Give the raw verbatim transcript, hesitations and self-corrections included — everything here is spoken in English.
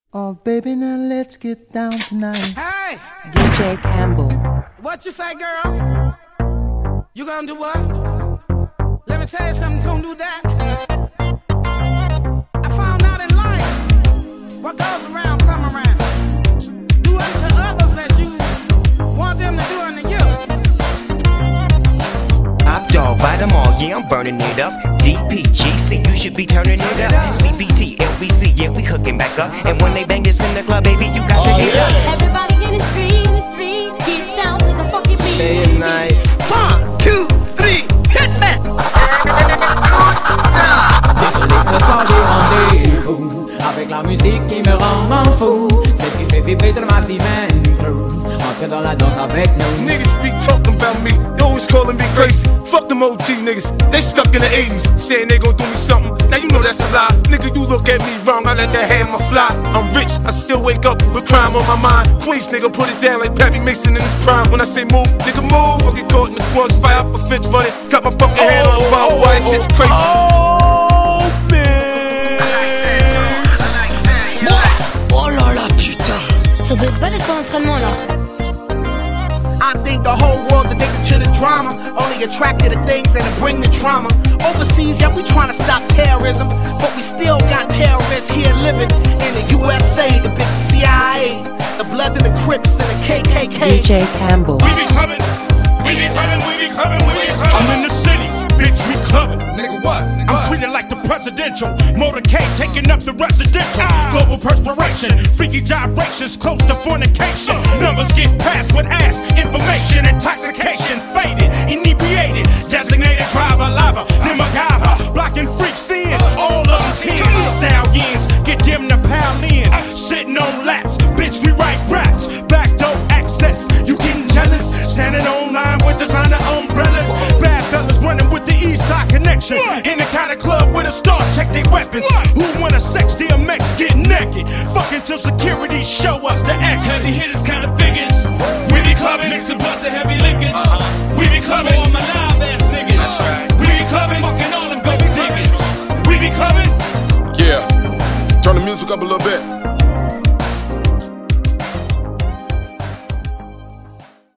Oh, baby, now let's get down tonight. Hey! D J Campbell. What you say, girl? You gonna do what? Let me tell you something, don't do that. I found out in life, what goes around, come around. Do unto others as you want them to do unto you. Top dog, by them all, yeah, I'm burning it up. D P G C, you should be turning it up. C B T, L B C, yeah, we hooking back up. And when they bang this in the club, baby, you got oh, to get yeah. up. Everybody in the street, in the street, get down to the fucking beat. Day and night. One, two, three, hit me! Désolé, ce soir j'ai rendez-vous avec la musique qui me rend m'en fou. Celle qui fait vibrer de ma semaine crew. Entre dans la danse avec nous. Niggas be talking about me, they always calling me crazy. Fuck them O G niggas, they stuck in the eighties, saying they gon' do me something. Now you know that's a lie. Nigga, you look at me wrong, I let that hammer fly. I'm rich, I still wake up with crime on my mind. Queens nigga put it down like Pappy Mason in his prime. When I say move, nigga move, I get caught in the crossfire up a fence running. Got my fucking hand on the barbed wire, shit's crazy. Oh, man. Oh là là, putain. Ça doit être pas les soins d'entraînement là. I think the whole world's addicted to the drama, only attracted to things that bring the trauma. Overseas, yeah, we trying to stop terrorism, but we still got terrorists here living in the U S A, the big C I A, the Bloods and the Crips and the K K K. D J Campbell. We be clubbing, we be clubbing, we be clubbing, we be clubbing. I'm in the city, bitch, we clubbing. Nigga, what? Nigga, I'm treated like the presidential. Motorcade taking up the residential. Ah. Global perspiration, freaky gyrations, close to fornication. Numbers get passed with ass, information, intoxication, faded, inebriated, designated driver, lava, Nimagava, blocking freaks seeing all of them teens. Stallions, get them to pal in, sitting on laps, bitch, we write raps, backdoor access, you getting jealous, standing online with designer umbrellas, bad fellas running with the east side connection, in the kind of club with a star, check their weapons, who wanna sex D M X, get naked, fucking till security show us the exit. Heavy hitters kind of figures, we be clubbing, mix a bunch of heavy liquors, uh-huh. We be clubbing, all my live ass niggas, that's right. We be clubbing, fucking all them gold diggers, we be clubbing. Yeah, turn the music up a little bit.